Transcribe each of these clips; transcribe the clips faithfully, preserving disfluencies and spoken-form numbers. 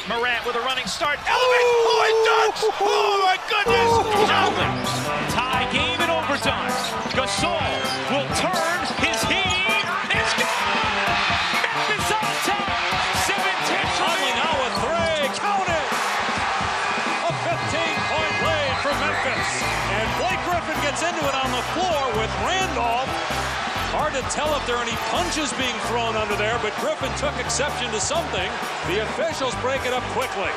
Morant with a running start. Elevates. Oh, it dunks. Oh, my goodness. Celtics tie game in overtime. Gasol will turn his heat. It's gone. Memphis on top. seventeen. Conley now with three. Count it. A fifteen-point lead for Memphis. And Blake Griffin gets into it on the floor with Randolph. Hard to tell if there are any punches being thrown under there, but Griffin took exception to something. The officials break it up quickly.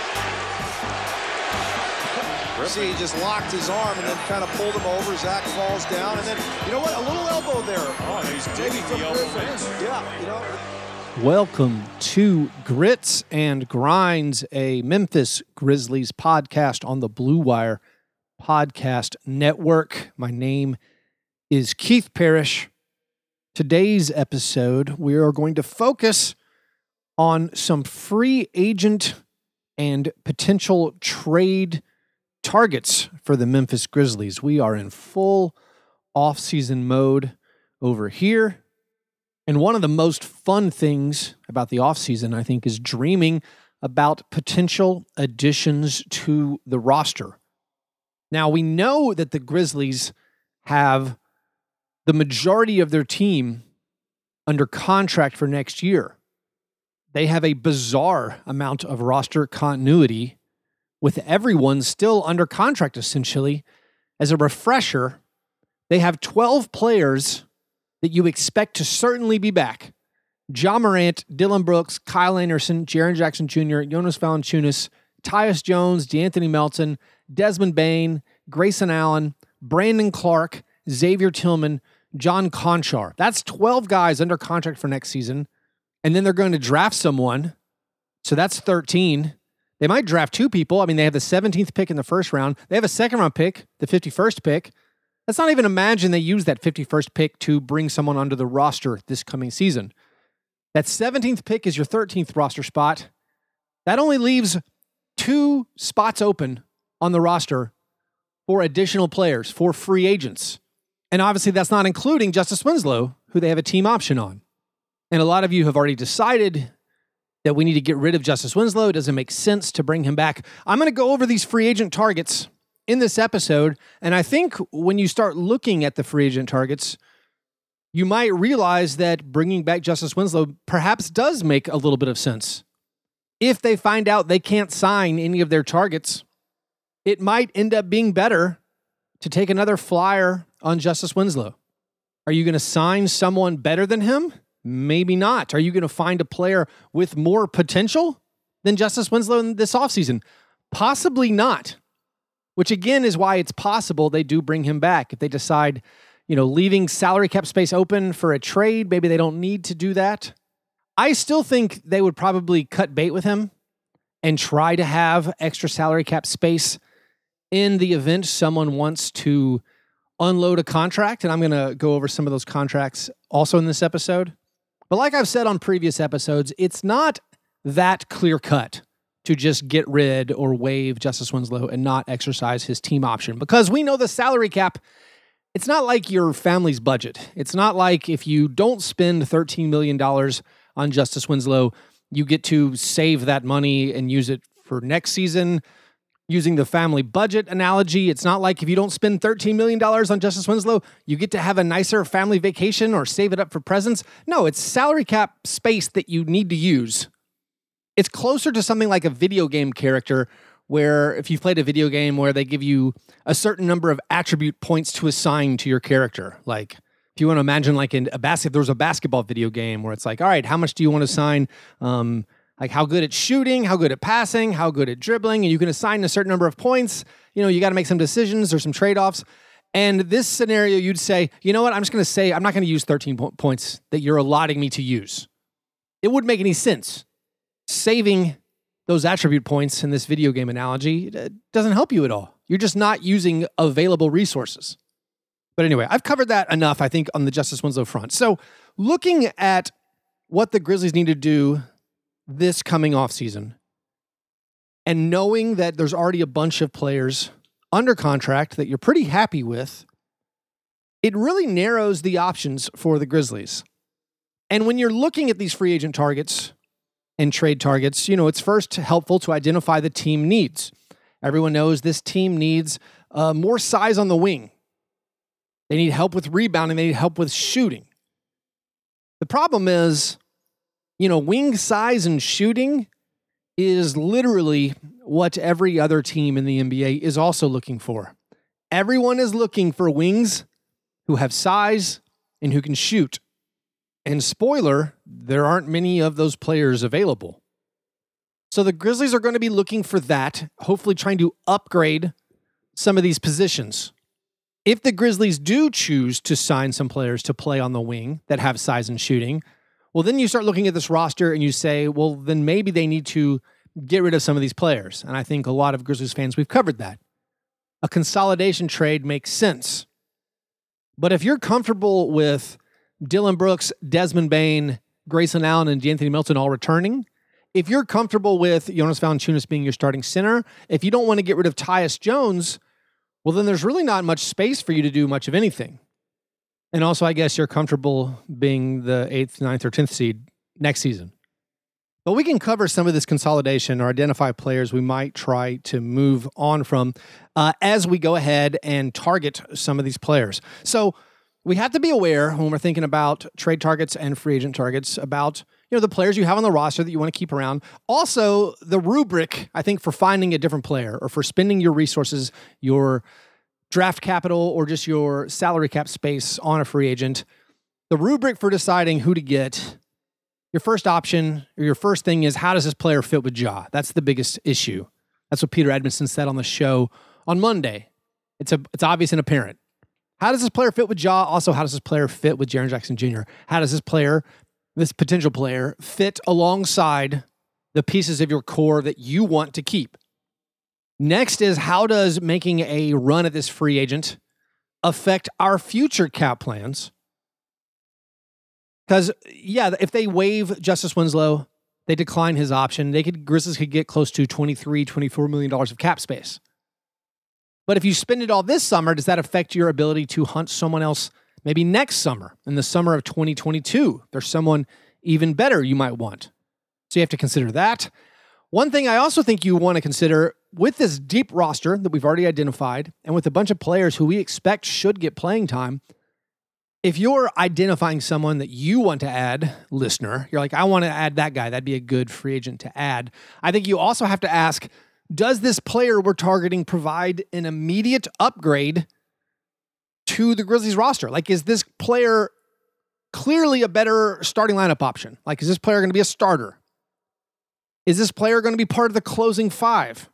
See, he just locked his arm and then kind of pulled him over. Zach falls down, and then, you know what, a little elbow there. Oh, he's digging the elbow in. Yeah, you know. Welcome to Grits and Grinds, a Memphis Grizzlies podcast on the Blue Wire Podcast Network. My name is Keith Parrish. Today's episode, we are going to focus on some free agent and potential trade targets for the Memphis Grizzlies. We are in full off-season mode over here. And one of the most fun things about the offseason, I think, is dreaming about potential additions to the roster. Now, we know that the Grizzlies have the majority of their team under contract for next year. They have a bizarre amount of roster continuity with everyone still under contract, essentially. As a refresher, they have twelve players that you expect to certainly be back. Ja Morant, Dillon Brooks, Kyle Anderson, Jaren Jackson Junior, Jonas Valanciunas, Tyus Jones, DeAnthony Melton, Desmond Bane, Grayson Allen, Brandon Clark, Xavier Tillman, John Conchar. That's twelve guys under contract for next season. And then they're going to draft someone. So that's thirteen. They might draft two people. I mean, they have the seventeenth pick in the first round. They have a second round pick, the fifty-first pick. Let's not even imagine they use that fifty-first pick to bring someone onto the roster this coming season. That seventeenth pick is your thirteenth roster spot. That only leaves two spots open on the roster for additional players, for free agents. And obviously that's not including Justice Winslow, who they have a team option on. And a lot of you have already decided that we need to get rid of Justice Winslow. It doesn't make sense to bring him back. I'm going to go over these free agent targets in this episode. And I think when you start looking at the free agent targets, you might realize that bringing back Justice Winslow perhaps does make a little bit of sense. If they find out they can't sign any of their targets, it might end up being better to take another flyer on Justice Winslow. Are you going to sign someone better than him? Maybe not. Are you going to find a player with more potential than Justice Winslow in this offseason? Possibly not. Which again is why it's possible they do bring him back. If they decide, you know, leaving salary cap space open for a trade, maybe they don't need to do that. I still think they would probably cut bait with him and try to have extra salary cap space in the event someone wants to unload a contract. And I'm going to go over some of those contracts also in this episode. But like I've said on previous episodes, it's not that clear cut to just get rid or waive Justice Winslow and not exercise his team option. Because we know the salary cap, it's not like your family's budget. It's not like if you don't spend thirteen million dollars on Justice Winslow, you get to save that money and use it for next season. Using the family budget analogy, it's not like if you don't spend thirteen million dollars on Justice Winslow, you get to have a nicer family vacation or save it up for presents. No, it's salary cap space that you need to use. It's closer to something like a video game character where if you've played a video game where they give you a certain number of attribute points to assign to your character. Like if you want to imagine like in a basket, there's a basketball video game where it's like, all right, how much do you want to assign? Um, Like how good at shooting, how good at passing, how good at dribbling, and you can assign a certain number of points. You know, you got to make some decisions or some trade-offs. And this scenario, you'd say, you know what, I'm just going to say, I'm not going to use thirteen po- points that you're allotting me to use. It wouldn't make any sense. Saving those attribute points in this video game analogy doesn't help you at all. You're just not using available resources. But anyway, I've covered that enough, I think, on the Justice Winslow front. So looking at what the Grizzlies need to do this coming offseason, and knowing that there's already a bunch of players under contract that you're pretty happy with, it really narrows the options for the Grizzlies. And when you're looking at these free agent targets, and trade targets, you know, it's first helpful to identify the team needs. Everyone knows this team needs uh, more size on the wing. They need help with rebounding. They need help with shooting. The problem is, you know, wing size and shooting is literally what every other team in the N B A is also looking for. Everyone is looking for wings who have size and who can shoot. And spoiler, there aren't many of those players available. So the Grizzlies are going to be looking for that, hopefully trying to upgrade some of these positions. If the Grizzlies do choose to sign some players to play on the wing that have size and shooting, well, then you start looking at this roster and you say, well, then maybe they need to get rid of some of these players. And I think a lot of Grizzlies fans, we've covered that. A consolidation trade makes sense. But if you're comfortable with Dillon Brooks, Desmond Bane, Grayson Allen, and D'Anthony Melton all returning, if you're comfortable with Jonas Valanciunas being your starting center, if you don't want to get rid of Tyus Jones, well, then there's really not much space for you to do much of anything. And also, I guess you're comfortable being the eighth, ninth, or tenth seed next season. But we can cover some of this consolidation or identify players we might try to move on from uh, as we go ahead and target some of these players. So we have to be aware when we're thinking about trade targets and free agent targets about, you know, the players you have on the roster that you want to keep around. Also, the rubric, I think, for finding a different player or for spending your resources, your draft capital, or just your salary cap space on a free agent. The rubric for deciding who to get, your first option or your first thing is, how does this player fit with Ja? That's the biggest issue. That's what Peter Edmondson said on the show on Monday. It's a, it's obvious and apparent. How does this player fit with Ja? Also, how does this player fit with Jaren Jackson Junior? How does this player, this potential player, fit alongside the pieces of your core that you want to keep? Next is, how does making a run at this free agent affect our future cap plans? Because, yeah, if they waive Justice Winslow, they decline his option, they could Grizzlies could get close to twenty-three, twenty-four million dollars of cap space. But if you spend it all this summer, does that affect your ability to hunt someone else maybe next summer, in the summer of twenty twenty-two? There's someone even better you might want. So you have to consider that. One thing I also think you want to consider with this deep roster that we've already identified and with a bunch of players who we expect should get playing time, if you're identifying someone that you want to add, listener, you're like, I want to add that guy, that'd be a good free agent to add. I think you also have to ask, does this player we're targeting provide an immediate upgrade to the Grizzlies roster? Like, is this player clearly a better starting lineup option? Like, is this player going to be a starter? Is this player going to be part of the closing five?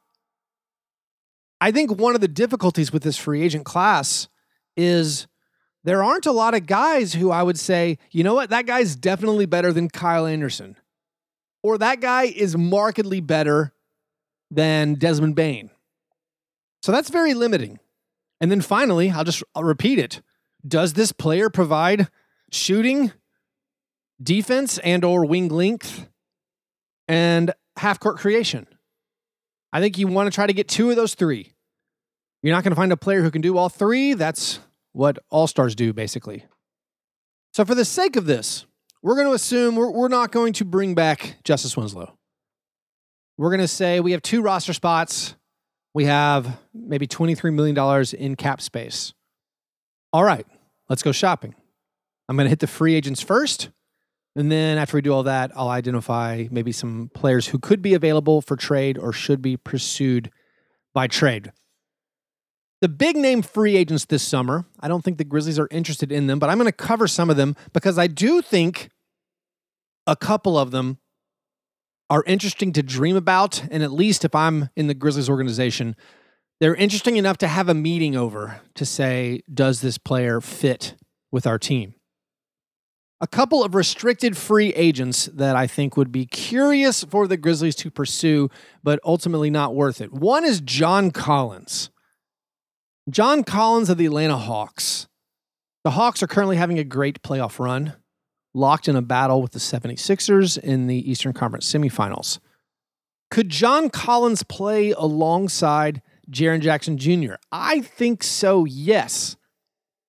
I think one of the difficulties with this free agent class is there aren't a lot of guys who I would say, you know what, that guy's definitely better than Kyle Anderson. Or that guy is markedly better than Desmond Bane. So that's very limiting. And then finally, I'll just I'll repeat it. Does this player provide shooting, defense, and or wing length, and half-court creation? I think you want to try to get two of those three. You're not going to find a player who can do all three. That's what all-stars do, basically. So for the sake of this, we're going to assume we're, we're not going to bring back Justice Winslow. We're going to say we have two roster spots. We have maybe twenty-three million dollars in cap space. All right, let's go shopping. I'm going to hit the free agents first. And then after we do all that, I'll identify maybe some players who could be available for trade or should be pursued by trade. The big name free agents this summer, I don't think the Grizzlies are interested in them, but I'm going to cover some of them because I do think a couple of them are interesting to dream about. And at least if I'm in the Grizzlies organization, they're interesting enough to have a meeting over to say, does this player fit with our team? A couple of restricted free agents that I think would be curious for the Grizzlies to pursue, but ultimately not worth it. One is John Collins. John Collins of the Atlanta Hawks. The Hawks are currently having a great playoff run, locked in a battle with the seventy-sixers in the Eastern Conference semifinals. Could John Collins play alongside Jaren Jackson Junior? I think so, yes.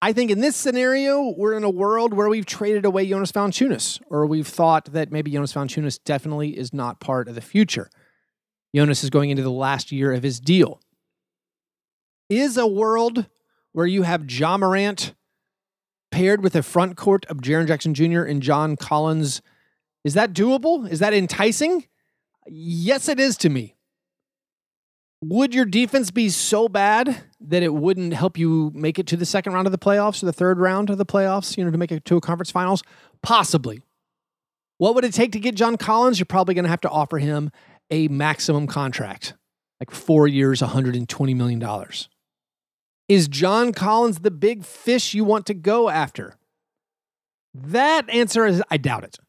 I think in this scenario, we're in a world where we've traded away Jonas Valanciunas, or we've thought that maybe Jonas Valanciunas definitely is not part of the future. Jonas is going into the last year of his deal. Is a world where you have Ja Morant paired with a front court of Jaren Jackson Junior and John Collins, is that doable? Is that enticing? Yes, it is to me. Would your defense be so bad that it wouldn't help you make it to the second round of the playoffs or the third round of the playoffs, you know, to make it to a conference finals? Possibly. What would it take to get John Collins? You're probably going to have to offer him a maximum contract, like four years, one hundred twenty million dollars. Is John Collins the big fish you want to go after? That answer is, I doubt it.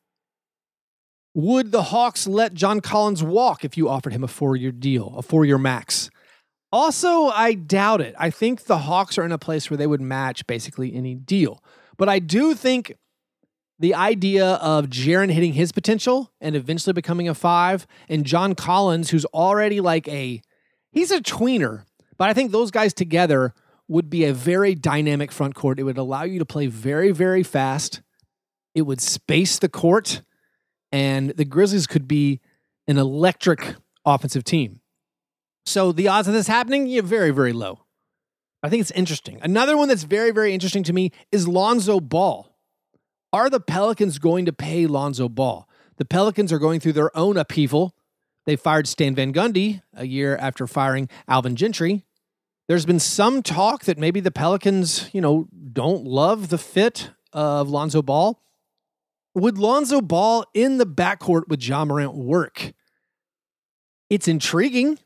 Would the Hawks let John Collins walk if you offered him a four-year deal, a four-year max? Also, I doubt it. I think the Hawks are in a place where they would match basically any deal. But I do think the idea of Jaren hitting his potential and eventually becoming a five, and John Collins, who's already like a, he's a tweener, but I think those guys together would be a very dynamic front court. It would allow you to play very, very fast. It would space the court. And the Grizzlies could be an electric offensive team. So the odds of this happening, yeah, very, very low. I think it's interesting. Another one that's very, very interesting to me is Lonzo Ball. Are the Pelicans going to pay Lonzo Ball? The Pelicans are going through their own upheaval. They fired Stan Van Gundy a year after firing Alvin Gentry. There's been some talk that maybe the Pelicans, you know, don't love the fit of Lonzo Ball. Would Lonzo Ball in the backcourt with Ja Morant work? It's intriguing.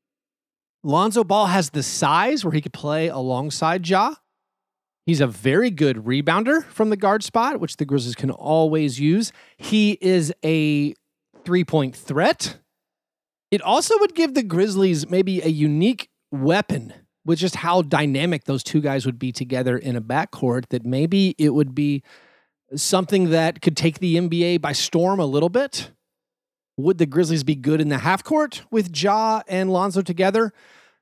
Lonzo Ball has the size where he could play alongside Ja. He's a very good rebounder from the guard spot, which the Grizzlies can always use. He is a three-point threat. It also would give the Grizzlies maybe a unique weapon with just how dynamic those two guys would be together in a backcourt, that maybe it would be something that could take the N B A by storm a little bit. Would the Grizzlies be good in the half court with Ja and Lonzo together?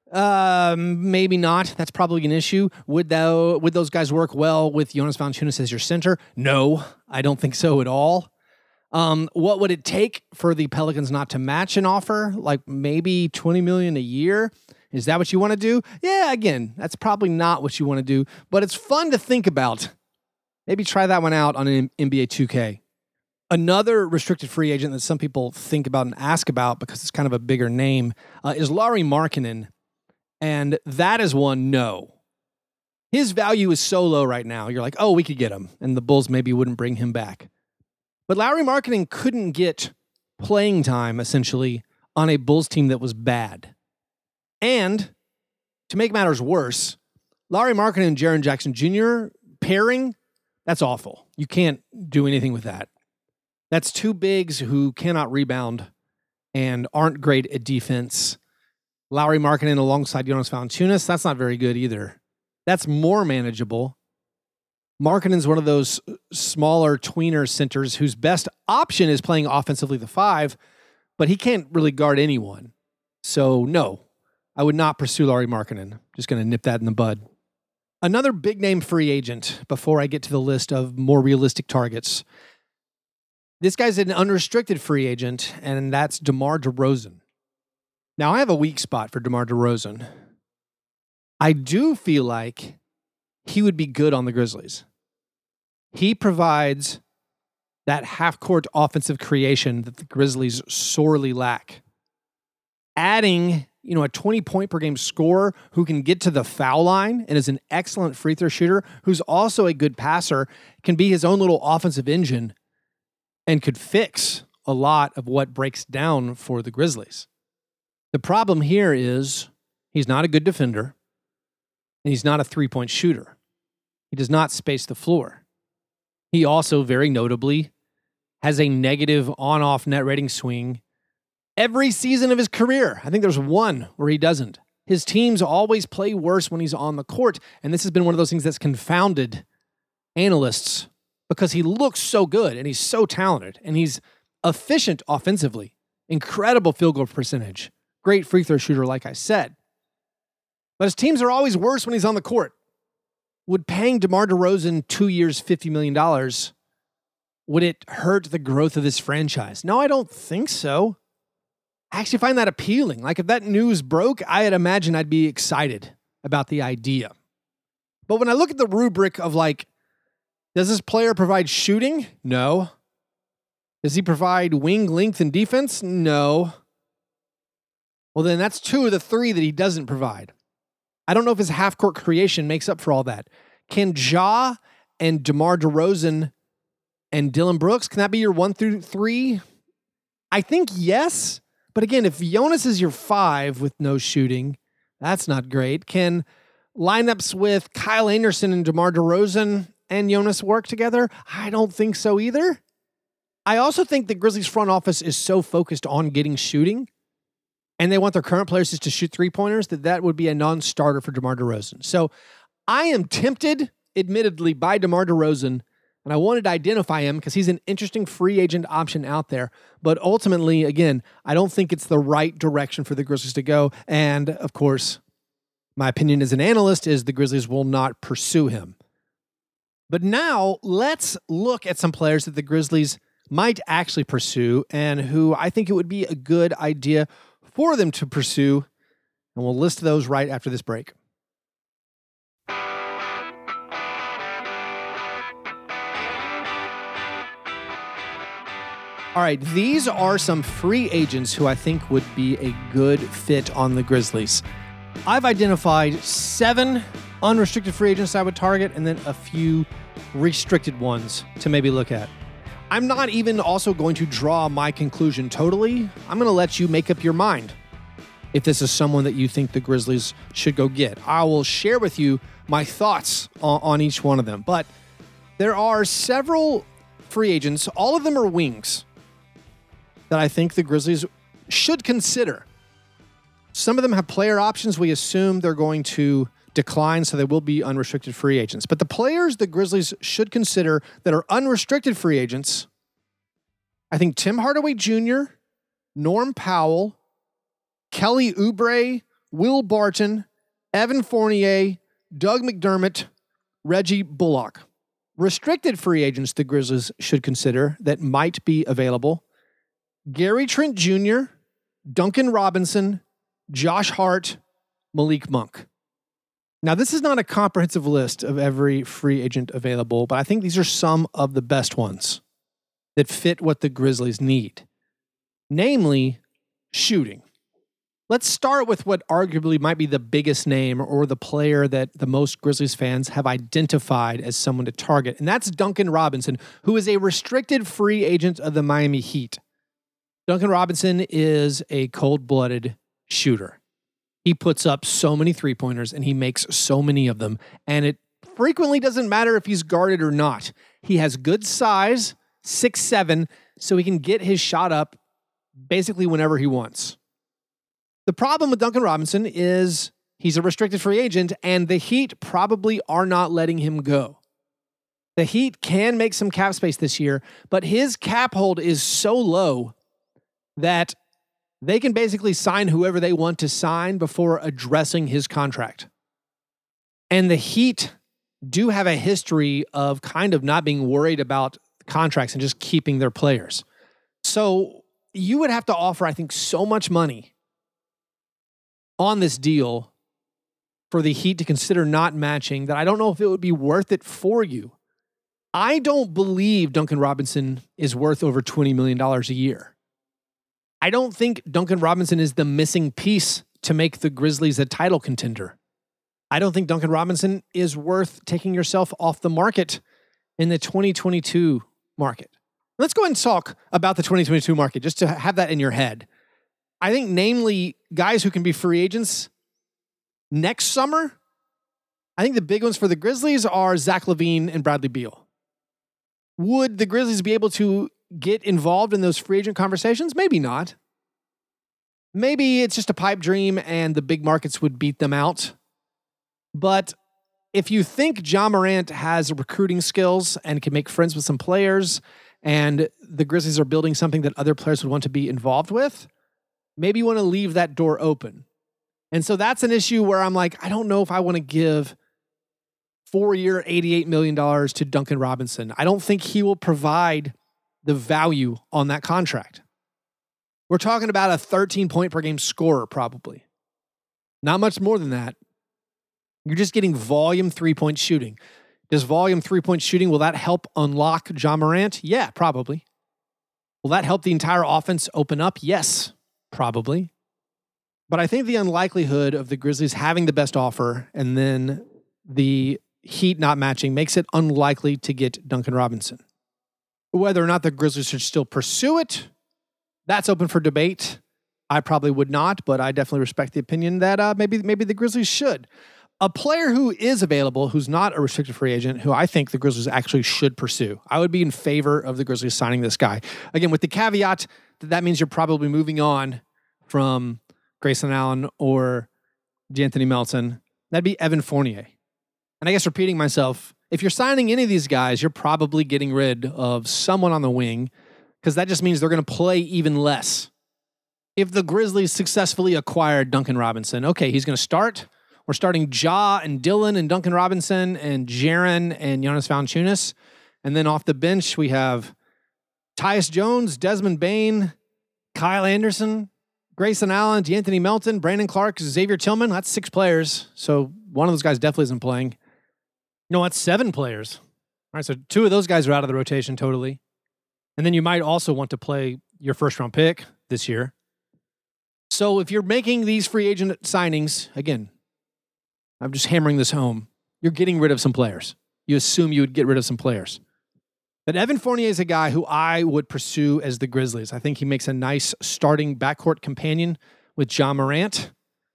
Um, maybe not. That's probably an issue. Would thou, would those guys work well with Jonas Valanciunas as your center? No, I don't think so at all. Um, what would it take for the Pelicans not to match an offer? Like maybe twenty million dollars a year? Is that what you want to do? Yeah, again, that's probably not what you want to do, but it's fun to think about. Maybe try that one out on an N B A two K. Another restricted free agent that some people think about and ask about because it's kind of a bigger name uh, is Lauri Markkanen. And that is one no. His value is so low right now. You're like, oh, we could get him. And the Bulls maybe wouldn't bring him back. But Lauri Markkanen couldn't get playing time, essentially, on a Bulls team that was bad. And to make matters worse, Lauri Markkanen and Jaren Jackson Junior pairing, that's awful. You can't do anything with that. That's two bigs who cannot rebound and aren't great at defense. Lauri Markkanen alongside Jonas Valanciunas, that's not very good either. That's more manageable. Markkanen's one of those smaller tweener centers whose best option is playing offensively the five, but he can't really guard anyone. So no, I would not pursue Lauri Markkanen. Just going to nip that in the bud. Another big name free agent before I get to the list of more realistic targets. This guy's an unrestricted free agent, and that's DeMar DeRozan. Now, I have a weak spot for DeMar DeRozan. I do feel like he would be good on the Grizzlies. He provides that half-court offensive creation that the Grizzlies sorely lack. Adding, you know, a twenty-point per game scorer who can get to the foul line and is an excellent free throw shooter, who's also a good passer, can be his own little offensive engine and could fix a lot of what breaks down for the Grizzlies. The problem here is he's not a good defender, and he's not a three-point shooter. He does not space the floor. He also, very notably, has a negative on-off net rating swing every season of his career. I think there's one where he doesn't. His teams always play worse when he's on the court, and this has been one of those things that's confounded analysts because he looks so good, and he's so talented, and he's efficient offensively. Incredible field goal percentage. Great free throw shooter, like I said. But his teams are always worse when he's on the court. would paying DeMar DeRozan two years, fifty million dollars, would it hurt the growth of this franchise? No, I don't think so. I actually find that appealing. Like if that news broke, I'd imagine I'd be excited about the idea. But when I look at the rubric of like, does this player provide shooting? No. Does he provide wing length and defense? No. Well, then that's two of the three that he doesn't provide. I don't know if his half-court creation makes up for all that. Can Ja and DeMar DeRozan and Dylan Brooks, can that be your one through three? I think yes. But again, if Jonas is your five with no shooting, that's not great. Can lineups with Kyle Anderson and DeMar DeRozan and Jonas work together? I don't think so either. I also think the Grizzlies front office is so focused on getting shooting, and they want their current players just to shoot three-pointers, that that would be a non-starter for DeMar DeRozan. So I am tempted, admittedly, by DeMar DeRozan, and I wanted to identify him because he's an interesting free agent option out there. But ultimately, again, I don't think it's the right direction for the Grizzlies to go. And, of course, my opinion as an analyst is the Grizzlies will not pursue him. But now let's look at some players that the Grizzlies might actually pursue and who I think it would be a good idea for them to pursue. And we'll list those right after this break. All right, these are some free agents who I think would be a good fit on the Grizzlies. I've identified seven unrestricted free agents I would target and then a few restricted ones to maybe look at. I'm not even also going to draw my conclusion totally. I'm going to let you make up your mind if this is someone that you think the Grizzlies should go get. I will share with you my thoughts on, on each one of them. But there are several free agents, all of them are wings, that I think the Grizzlies should consider. Some of them have player options. We assume they're going to decline, so they will be unrestricted free agents. But the players the Grizzlies should consider that are unrestricted free agents, I think Tim Hardaway Junior, Norm Powell, Kelly Oubre, Will Barton, Evan Fournier, Doug McDermott, Reggie Bullock. Restricted free agents the Grizzlies should consider that might be available: Gary Trent Junior, Duncan Robinson, Josh Hart, Malik Monk. Now, this is not a comprehensive list of every free agent available, but I think these are some of the best ones that fit what the Grizzlies need, namely shooting. Let's start with what arguably might be the biggest name or the player that the most Grizzlies fans have identified as someone to target, and that's Duncan Robinson, who is a restricted free agent of the Miami Heat. Duncan Robinson is a cold-blooded shooter. He puts up so many three-pointers and he makes so many of them, and it frequently doesn't matter if he's guarded or not. He has good size, six seven, so he can get his shot up basically whenever he wants. The problem with Duncan Robinson is he's a restricted free agent, and the Heat probably are not letting him go. The Heat can make some cap space this year, but his cap hold is so low that they can basically sign whoever they want to sign before addressing his contract. And the Heat do have a history of kind of not being worried about contracts and just keeping their players. So you would have to offer, I think, so much money on this deal for the Heat to consider not matching that I don't know if it would be worth it for you. I don't believe Duncan Robinson is worth over twenty million dollars a year. I don't think Duncan Robinson is the missing piece to make the Grizzlies a title contender. I don't think Duncan Robinson is worth taking yourself off the market in the twenty twenty-two market. Let's go ahead and talk about the twenty twenty-two market, just to have that in your head. I think namely guys who can be free agents next summer. I think the big ones for the Grizzlies are Zach LaVine and Bradley Beal. Would the Grizzlies be able to get involved in those free agent conversations? Maybe not. Maybe it's just a pipe dream and the big markets would beat them out. But if you think Ja Morant has recruiting skills and can make friends with some players, and the Grizzlies are building something that other players would want to be involved with, maybe you want to leave that door open. And so that's an issue where I'm like, I don't know if I want to give four-year, eighty-eight million dollars to Duncan Robinson. I don't think he will provide the value on that contract. We're talking about a thirteen-point per game scorer, probably. Not much more than that. You're just getting volume three-point shooting. Does volume three-point shooting, will that help unlock Ja Morant? Yeah, probably. Will that help the entire offense open up? Yes, probably. But I think the unlikelihood of the Grizzlies having the best offer and then the Heat not matching makes it unlikely to get Duncan Robinson. Whether or not the Grizzlies should still pursue it, that's open for debate. I probably would not, but I definitely respect the opinion that uh, maybe maybe the Grizzlies should. A player who is available, who's not a restricted free agent, who I think the Grizzlies actually should pursue. I would be in favor of the Grizzlies signing this guy. Again, with the caveat that that means you're probably moving on from Grayson Allen or D'Anthony Melton. That'd be Evan Fournier. And I guess repeating myself, if you're signing any of these guys, you're probably getting rid of someone on the wing because that just means they're going to play even less. If the Grizzlies successfully acquired Duncan Robinson, okay, he's going to start. We're starting Ja and Dylan and Duncan Robinson and Jaren and Jonas Valanciunas. And then off the bench, we have Tyus Jones, Desmond Bane, Kyle Anderson, Grayson Allen, D'Anthony Melton, Brandon Clark, Xavier Tillman. That's six players. So one of those guys definitely isn't playing. No, that's seven players. All right, so two of those guys are out of the rotation totally. And then you might also want to play your first round pick this year. So if you're making these free agent signings, again, I'm just hammering this home, you're getting rid of some players. You assume you would get rid of some players. But Evan Fournier is a guy who I would pursue as the Grizzlies. I think he makes a nice starting backcourt companion with Ja Morant.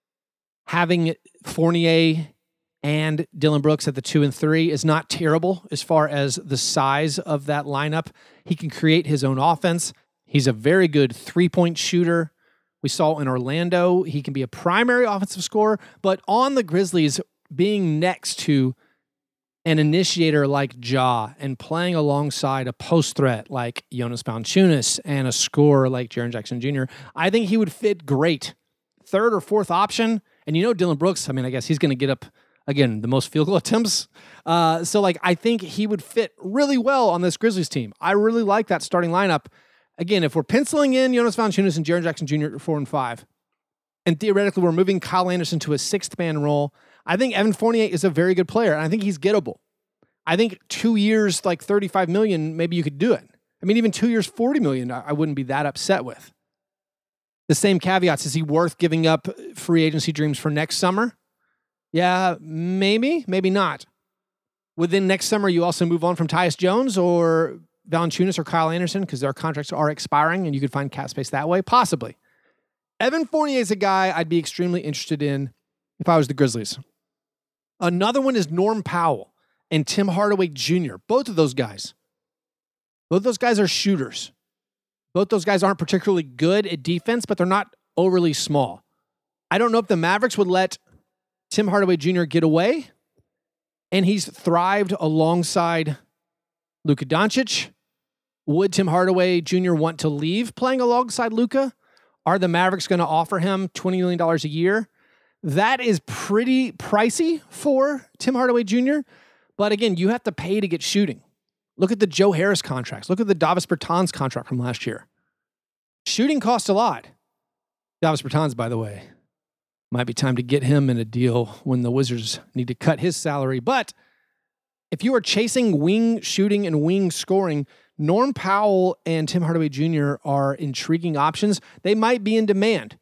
Having Fournier and Dylan Brooks at the two and three is not terrible as far as the size of that lineup. He can create his own offense. He's a very good three-point shooter. We saw in Orlando, he can be a primary offensive scorer, but on the Grizzlies, being next to an initiator like Ja and playing alongside a post threat like Jonas Valanciunas and a scorer like Jaren Jackson Junior, I think he would fit great. Third or fourth option, and you know Dylan Brooks, I mean, I guess he's going to get up, again, the most field goal attempts. Uh, so, like, I think he would fit really well on this Grizzlies team. I really like that starting lineup. Again, if we're penciling in Jonas Valanciunas and Jaren Jackson Junior at four and five, and theoretically we're moving Kyle Anderson to a sixth man role, I think Evan Fournier is a very good player, and I think he's gettable. I think two years, like thirty-five million dollars, maybe you could do it. I mean, even two years, forty million dollars, I wouldn't be that upset with. The same caveats. Is he worth giving up free agency dreams for next summer? Yeah, maybe, maybe not. Within next summer, you also move on from Tyus Jones or Valanciunas or Kyle Anderson because their contracts are expiring and you could find cap space that way? Possibly. Evan Fournier is a guy I'd be extremely interested in if I was the Grizzlies. Another one is Norm Powell and Tim Hardaway Junior Both of those guys. Both those guys are shooters. Both those guys aren't particularly good at defense, but they're not overly small. I don't know if the Mavericks would let Tim Hardaway Junior get away, and he's thrived alongside Luka Doncic. Would Tim Hardaway Junior want to leave playing alongside Luka? Are the Mavericks going to offer him twenty million dollars a year? That is pretty pricey for Tim Hardaway Junior But again, you have to pay to get shooting. Look at the Joe Harris contracts. Look at the Davis Bertans contract from last year. Shooting costs a lot. Davis Bertans, by the way, might be time to get him in a deal when the Wizards need to cut his salary. But if you are chasing wing shooting and wing scoring, Norm Powell and Tim Hardaway Junior are intriguing options. They might be in demand.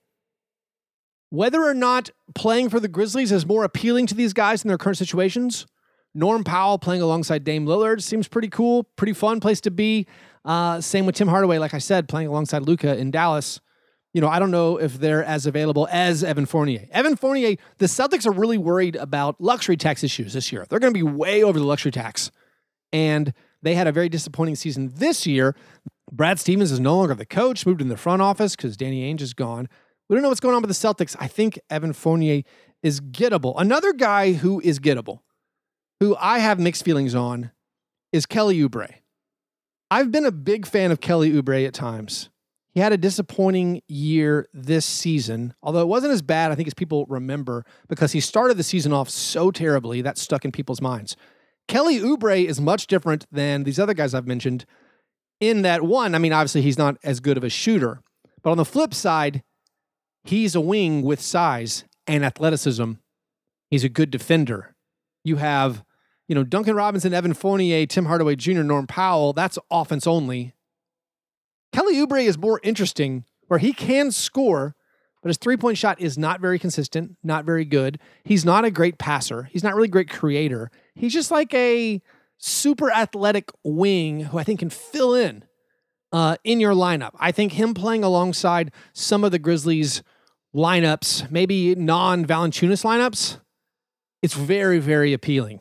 Whether or not playing for the Grizzlies is more appealing to these guys in their current situations, Norm Powell playing alongside Dame Lillard seems pretty cool, pretty fun place to be. Uh, same with Tim Hardaway, like I said, playing alongside Luka in Dallas. You know, I don't know if they're as available as Evan Fournier. Evan Fournier, the Celtics are really worried about luxury tax issues this year. They're going to be way over the luxury tax. And they had a very disappointing season this year. Brad Stevens is no longer the coach, moved in the front office because Danny Ainge is gone. We don't know what's going on with the Celtics. I think Evan Fournier is gettable. Another guy who is gettable, who I have mixed feelings on, is Kelly Oubre. I've been a big fan of Kelly Oubre at times. He had a disappointing year this season, although it wasn't as bad, I think, as people remember, because he started the season off so terribly that stuck in people's minds. Kelly Oubre is much different than these other guys I've mentioned in that, one, I mean, obviously he's not as good of a shooter, but on the flip side, he's a wing with size and athleticism. He's a good defender. You have, you know, Duncan Robinson, Evan Fournier, Tim Hardaway Junior, Norm Powell. That's offense only. Kelly Oubre is more interesting, where he can score, but his three-point shot is not very consistent, not very good. He's not a great passer. He's not really a great creator. He's just like a super athletic wing who I think can fill in uh, in your lineup. I think him playing alongside some of the Grizzlies lineups, maybe non-Valanciunas lineups, it's very, very appealing.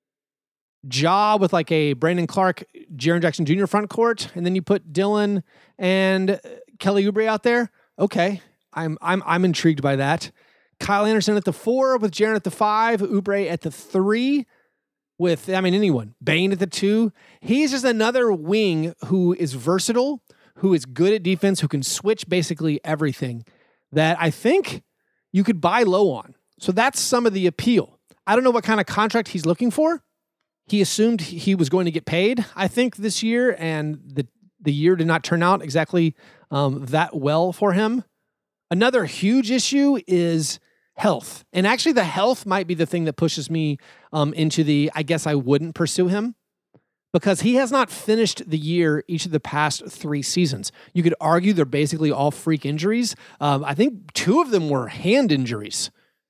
Ja with like a Brandon Clark, Jaren Jackson Junior front court, and then you put Dylan and Kelly Oubre out there. Okay, I'm I'm I'm intrigued by that. Kyle Anderson at the four with Jaren at the five, Oubre at the three with, I mean, anyone. Bane at the two. He's just another wing who is versatile, who is good at defense, who can switch basically everything that I think you could buy low on. So that's some of the appeal. I don't know what kind of contract he's looking for. He assumed he was going to get paid, I think, this year, and the, the year did not turn out exactly um, that well for him. Another huge issue is health. And actually, the health might be the thing that pushes me um, into the, I guess I wouldn't pursue him, because he has not finished the year each of the past three seasons. You could argue they're basically all freak injuries. Um, I think two of them were hand injuries.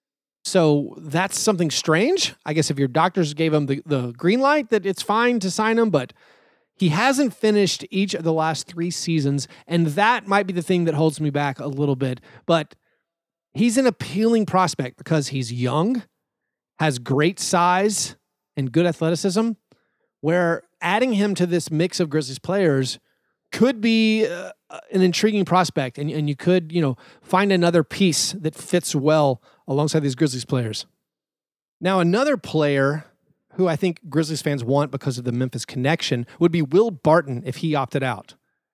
So that's something strange. I guess if your doctors gave him the, the green light that it's fine to sign him, but he hasn't finished each of the last three seasons, and that might be the thing that holds me back a little bit. But he's an appealing prospect because he's young, has great size, and good athleticism, where adding him to this mix of Grizzlies players could be uh, an intriguing prospect, and, and you could, you know, find another piece that fits well alongside these Grizzlies players. Now, another player who I think Grizzlies fans want because of the Memphis connection would be Will Barton if he opted out.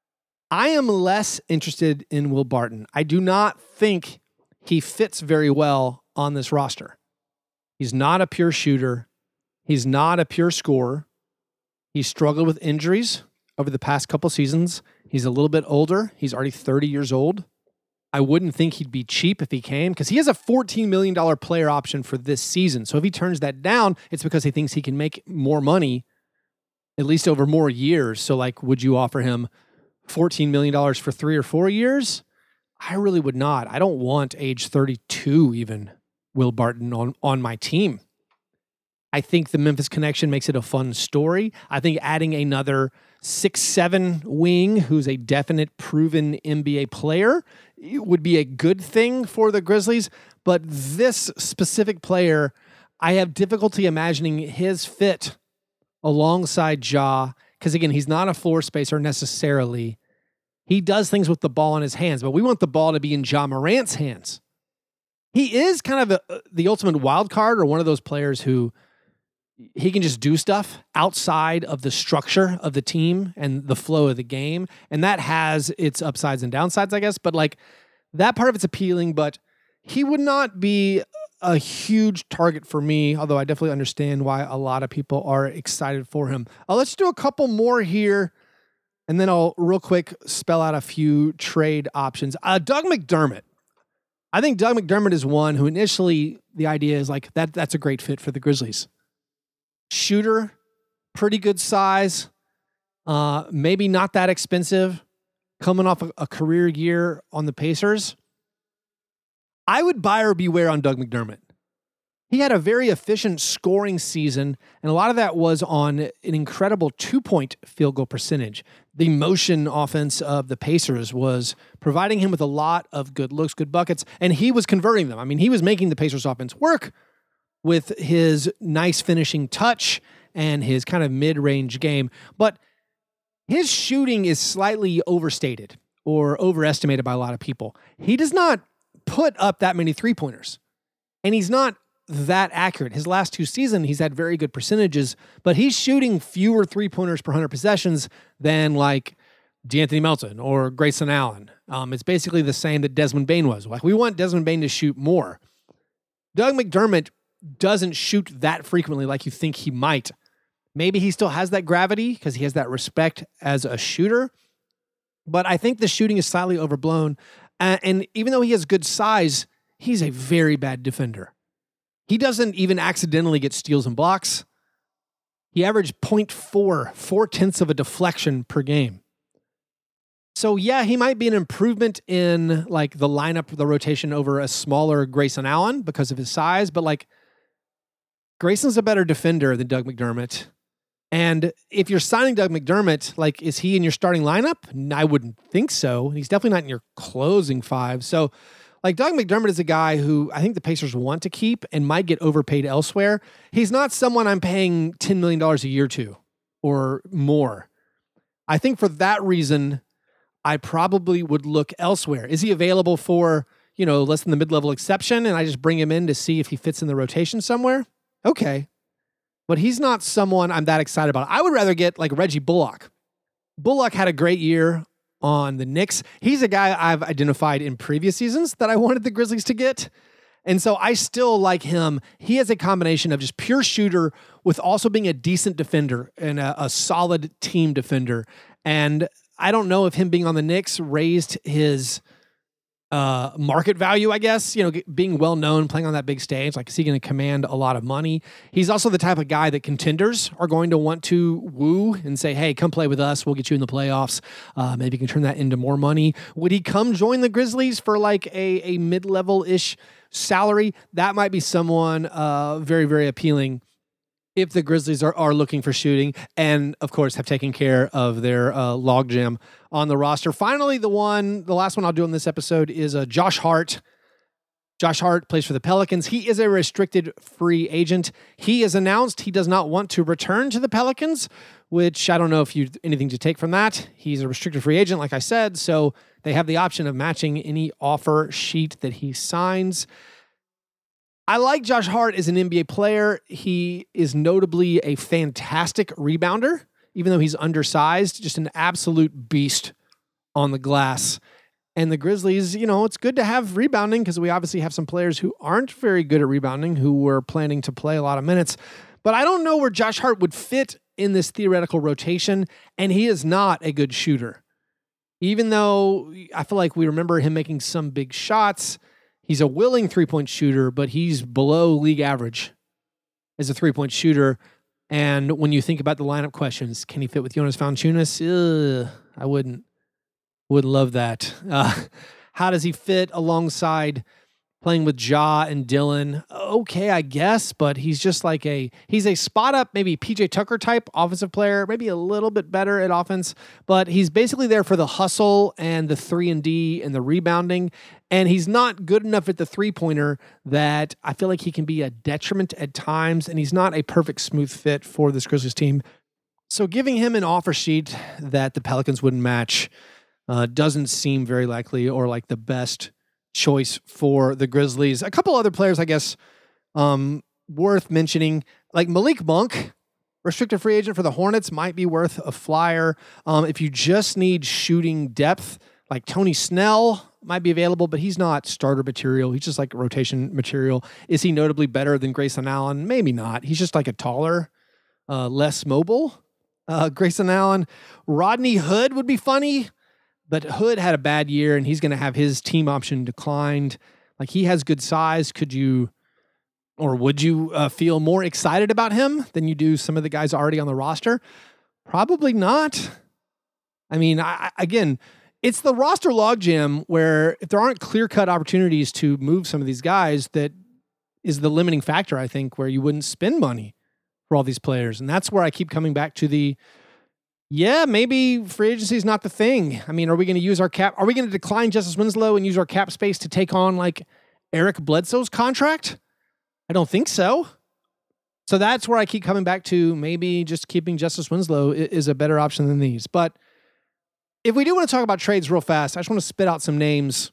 I am less interested in Will Barton. I do not think he fits very well on this roster. He's not a pure shooter. He's not a pure scorer. He's struggled with injuries over the past couple seasons. He's a little bit older. He's already thirty years old. I wouldn't think he'd be cheap if he came, because he has a fourteen million dollars player option for this season. So if he turns that down, it's because he thinks he can make more money, at least over more years. So like, would you offer him fourteen million dollars for three or four years? I really would not. I don't want age thirty-two even Will Barton on, on my team. I think the Memphis connection makes it a fun story. I think adding another six seven wing who's a definite proven N B A player would be a good thing for the Grizzlies. But this specific player, I have difficulty imagining his fit alongside Ja, because again, he's not a floor spacer necessarily. He does things with the ball in his hands, but we want the ball to be in Ja Morant's hands. He is kind of a, the ultimate wild card, or one of those players who he can just do stuff outside of the structure of the team and the flow of the game. And that has its upsides and downsides, I guess. But like, that part of it's appealing, but he would not be a huge target for me, although I definitely understand why a lot of people are excited for him. Uh, let's do a couple more here, and then I'll real quick spell out a few trade options. Uh, Doug McDermott. I think Doug McDermott is one who initially the idea is like, that that's a great fit for the Grizzlies. Shooter, pretty good size, uh, maybe not that expensive, coming off a, a career year on the Pacers. I would buyer beware on Doug McDermott. He had a very efficient scoring season, and a lot of that was on an incredible two-point field goal percentage. The motion offense of the Pacers was providing him with a lot of good looks, good buckets, and he was converting them. I mean, he was making the Pacers offense work with his nice finishing touch and his kind of mid-range game. But his shooting is slightly overstated or overestimated by a lot of people. He does not put up that many three-pointers, and he's not that accurate. His last two seasons, he's had very good percentages, but he's shooting fewer three-pointers per one hundred possessions than like D'Anthony Melton or Grayson Allen. Um, it's basically the same that Desmond Bane was. Like, we want Desmond Bane to shoot more. Doug McDermott doesn't shoot that frequently like you think he might. Maybe he still has that gravity because he has that respect as a shooter. But I think the shooting is slightly overblown. Uh, and even though he has good size, he's a very bad defender. He doesn't even accidentally get steals and blocks. He averaged point four, four-tenths of a deflection per game. So, yeah, he might be an improvement in, like, the lineup, the rotation over a smaller Grayson Allen because of his size. But, like, Grayson's a better defender than Doug McDermott. And if you're signing Doug McDermott, like, is he in your starting lineup? I wouldn't think so. He's definitely not in your closing five. So, like, Doug McDermott is a guy who I think the Pacers want to keep and might get overpaid elsewhere. He's not someone I'm paying ten million dollars a year to or more. I think for that reason, I probably would look elsewhere. Is he available for, you know, less than the mid-level exception and I just bring him in to see if he fits in the rotation somewhere? Okay. But he's not someone I'm that excited about. I would rather get like Reggie Bullock. Bullock had a great year on the Knicks. He's a guy I've identified in previous seasons that I wanted the Grizzlies to get. And so I still like him. He has a combination of just pure shooter with also being a decent defender and a, a solid team defender. And I don't know if him being on the Knicks raised his uh, market value, I guess, you know, being well known, playing on that big stage. Like, is he going to command a lot of money? He's also the type of guy that contenders are going to want to woo and say, hey, come play with us. We'll get you in the playoffs. Uh, maybe you can turn that into more money. Would he come join the Grizzlies for like a, a mid-level-ish salary? That might be someone uh, very, very appealing if the Grizzlies are, are looking for shooting and, of course, have taken care of their uh, logjam on the roster. Finally, the one, the last one I'll do on this episode is uh, Josh Hart. Josh Hart plays for the Pelicans. He is a restricted free agent. He has announced he does not want to return to the Pelicans, which I don't know if you anything to take from that. He's a restricted free agent, like I said, so they have the option of matching any offer sheet that he signs. I like Josh Hart as an N B A player. He is notably a fantastic rebounder, even though he's undersized, just an absolute beast on the glass. And the Grizzlies, you know, it's good to have rebounding because we obviously have some players who aren't very good at rebounding who were planning to play a lot of minutes. But I don't know where Josh Hart would fit in this theoretical rotation, and he is not a good shooter. Even though I feel like we remember him making some big shots, he's a willing three-point shooter, but he's below league average as a three-point shooter. And when you think about the lineup questions, can he fit with Jonas Valanciunas? Ugh, I wouldn't. Would love that. Uh, how does he fit alongside playing with Ja and Dillon? Okay, I guess, but he's just like a, he's a spot up, maybe P J Tucker type offensive player, maybe a little bit better at offense, but he's basically there for the hustle and the three and D and the rebounding. And he's not good enough at the three-pointer that I feel like he can be a detriment at times, and he's not a perfect smooth fit for this Grizzlies team. So giving him an offer sheet that the Pelicans wouldn't match uh, doesn't seem very likely or like the best choice for the Grizzlies. A couple other players, I guess, um, worth mentioning, like Malik Monk, restricted free agent for the Hornets, might be worth a flyer. Um, if you just need shooting depth, like Tony Snell might be available, but he's not starter material. He's just like rotation material. Is he notably better than Grayson Allen? Maybe not. He's just like a taller, uh, less mobile uh, Grayson Allen. Rodney Hood would be funny, but Hood had a bad year, and he's going to have his team option declined. Like, he has good size. Could you, or would you uh, feel more excited about him than you do some of the guys already on the roster? Probably not. I mean, I, again, it's the roster logjam where if there aren't clear-cut opportunities to move some of these guys, that is the limiting factor, I think, where you wouldn't spend money for all these players. And that's where I keep coming back to the, yeah, maybe free agency is not the thing. I mean, are we going to use our cap? Are we going to decline Justice Winslow and use our cap space to take on like Eric Bledsoe's contract? I don't think so. So that's where I keep coming back to maybe just keeping Justice Winslow is a better option than these. But if we do want to talk about trades real fast, I just want to spit out some names.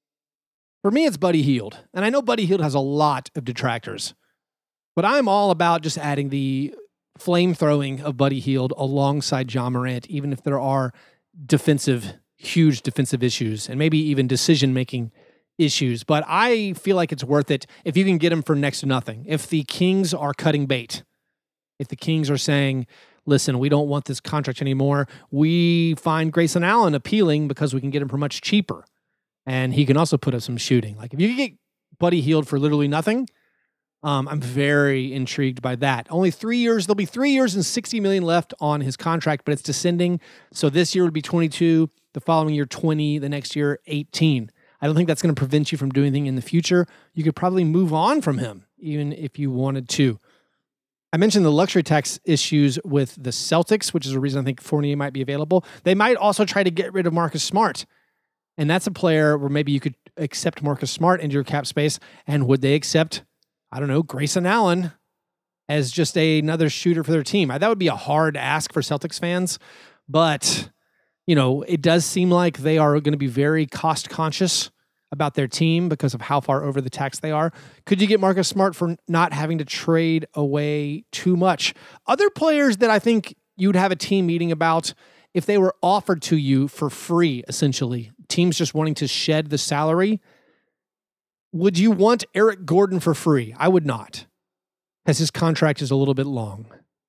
For me, it's Buddy Hield. And I know Buddy Hield has a lot of detractors, but I'm all about just adding the flame throwing of Buddy Hield alongside Ja Morant, even if there are defensive, huge defensive issues and maybe even decision-making issues. But I feel like it's worth it if you can get him for next to nothing. If the Kings are cutting bait, if the Kings are saying, listen, we don't want this contract anymore, we find Grayson Allen appealing because we can get him for much cheaper. And he can also put up some shooting. Like if you can get Buddy Hield for literally nothing, um, I'm very intrigued by that. Only three years. There'll be three years and sixty million dollars left on his contract, but it's descending. So this year would be twenty-two, the following year twenty, the next year eighteen. I don't think that's going to prevent you from doing anything in the future. You could probably move on from him, even if you wanted to. I mentioned the luxury tax issues with the Celtics, which is a reason I think Fournier might be available. They might also try to get rid of Marcus Smart. And that's a player where maybe you could accept Marcus Smart into your cap space. And would they accept, I don't know, Grayson Allen as just a, another shooter for their team? That would be a hard ask for Celtics fans. But, you know, it does seem like they are going to be very cost conscious about their team because of how far over the tax they are. Could you get Marcus Smart for not having to trade away too much? Other players that I think you'd have a team meeting about if they were offered to you for free, essentially, teams just wanting to shed the salary. Would you want Eric Gordon for free? I would not, because his contract is a little bit long.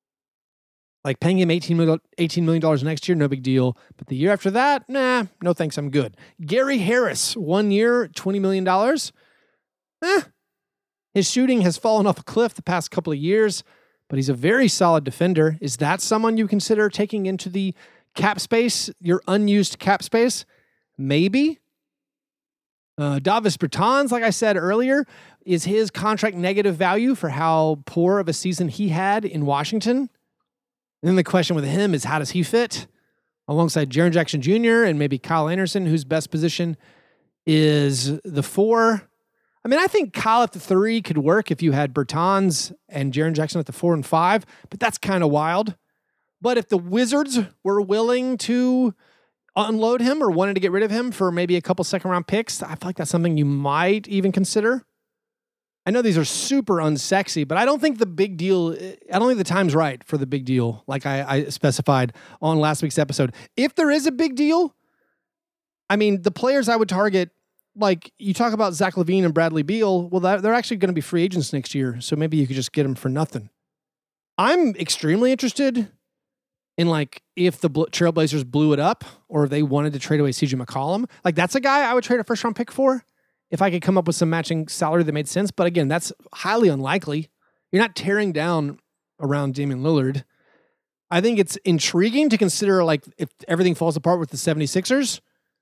Like paying him eighteen million dollars next year, no big deal. But the year after that, nah, no thanks, I'm good. Gary Harris, one year, twenty million dollars. Eh, his shooting has fallen off a cliff the past couple of years, but he's a very solid defender. Is that someone you consider taking into the cap space, your unused cap space? Maybe. Uh, Davis Bertans, like I said earlier, is his contract negative value for how poor of a season he had in Washington? And then the question with him is, how does he fit alongside Jaren Jackson Junior and maybe Kyle Anderson, whose best position is the four? I mean, I think Kyle at the three could work if you had Bertans and Jaren Jackson at the four and five, but that's kind of wild. But if the Wizards were willing to unload him or wanted to get rid of him for maybe a couple second round picks, I feel like that's something you might even consider. I know these are super unsexy, but I don't think the big deal, I don't think the time's right for the big deal, like I, I specified on last week's episode. If there is a big deal, I mean, the players I would target, like you talk about Zach LaVine and Bradley Beal, well, that, they're actually going to be free agents next year, so maybe you could just get them for nothing. I'm extremely interested in, like, if the Trailblazers blew it up or if they wanted to trade away C J McCollum. Like, that's a guy I would trade a first-round pick for if I could come up with some matching salary that made sense. But again, that's highly unlikely. You're not tearing down around Damian Lillard. I think it's intriguing to consider, like, if everything falls apart with the seventy-sixers.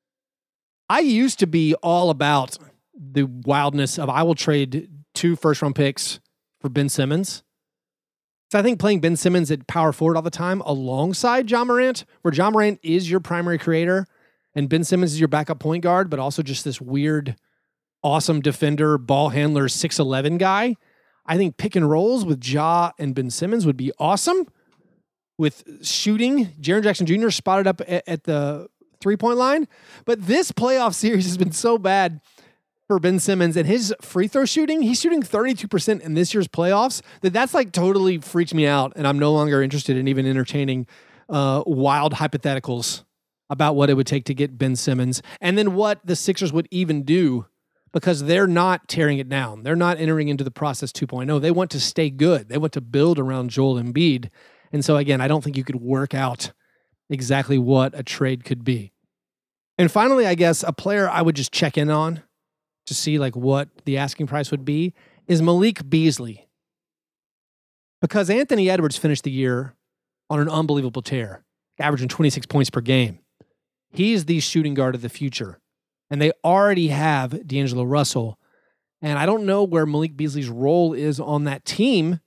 I used to be all about the wildness of I will trade two first-round picks for Ben Simmons. So I think playing Ben Simmons at power forward all the time alongside Ja Morant, where Ja Morant is your primary creator and Ben Simmons is your backup point guard, but also just this weird, awesome defender, ball handler, six eleven guy. I think pick and rolls with Ja and Ben Simmons would be awesome. With shooting, Jaren Jackson Junior spotted up at, at the three-point line. But this playoff series has been so bad for Ben Simmons and his free throw shooting. He's shooting thirty-two percent in this year's playoffs. That that's like totally freaked me out, and I'm no longer interested in even entertaining uh, wild hypotheticals about what it would take to get Ben Simmons, and then what the Sixers would even do, because they're not tearing it down. They're not entering into the process two point oh. They want to stay good. They want to build around Joel Embiid. And so, again, I don't think you could work out exactly what a trade could be. And finally, I guess a player I would just check in on to see like what the asking price would be is Malik Beasley. Because Anthony Edwards finished the year on an unbelievable tear, averaging twenty-six points per game. He's the shooting guard of the future. And they already have D'Angelo Russell. And I don't know where Malik Beasley's role is on that team.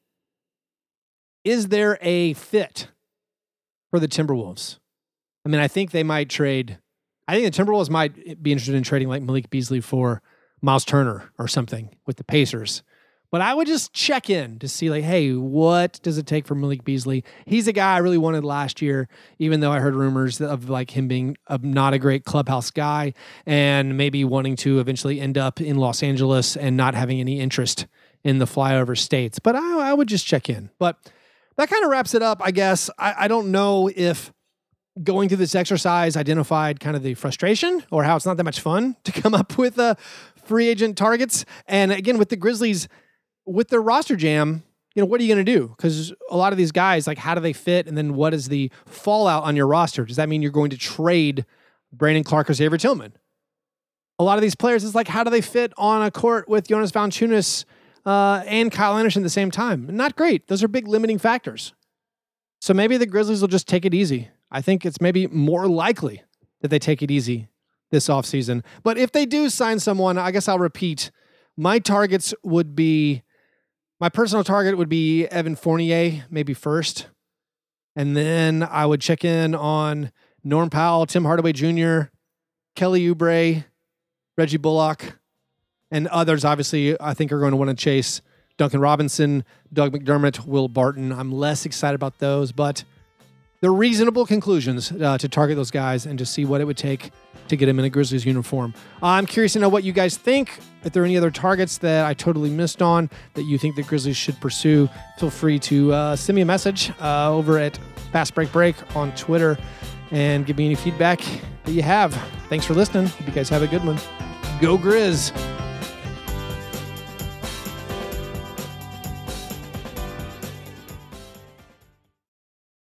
Is there a fit for the Timberwolves? I mean, I think they might trade. I think the Timberwolves might be interested in trading like Malik Beasley for Miles Turner or something with the Pacers. But I would just check in to see like, hey, what does it take for Malik Beasley? He's a guy I really wanted last year, even though I heard rumors of like him being a, not a great clubhouse guy and maybe wanting to eventually end up in Los Angeles and not having any interest in the flyover states. But I, I would just check in. But that kind of wraps it up, I guess. I, I don't know if going through this exercise, identified kind of the frustration or how it's not that much fun to come up with uh, free agent targets. And again, with the Grizzlies, with their roster jam, you know, what are you going to do? Because a lot of these guys, like, how do they fit? And then what is the fallout on your roster? Does that mean you're going to trade Brandon Clark or Xavier Tillman? A lot of these players, it's like, how do they fit on a court with Jonas Valanciunas uh, and Kyle Anderson at the same time? Not great. Those are big limiting factors. So maybe the Grizzlies will just take it easy. I think it's maybe more likely that they take it easy this offseason. But if they do sign someone, I guess I'll repeat, my targets would be, my personal target would be Evan Fournier, maybe first. And then I would check in on Norm Powell, Tim Hardaway Junior, Kelly Oubre, Reggie Bullock, and others, obviously, I think are going to want to chase Duncan Robinson, Doug McDermott, Will Barton. I'm less excited about those, but they're reasonable conclusions uh, to target those guys and to see what it would take to get them in a Grizzlies uniform. I'm curious to know what you guys think. If there are any other targets that I totally missed on that you think the Grizzlies should pursue, feel free to uh, send me a message uh, over at Fast Break Break on Twitter and give me any feedback that you have. Thanks for listening. Hope you guys have a good one. Go Grizz!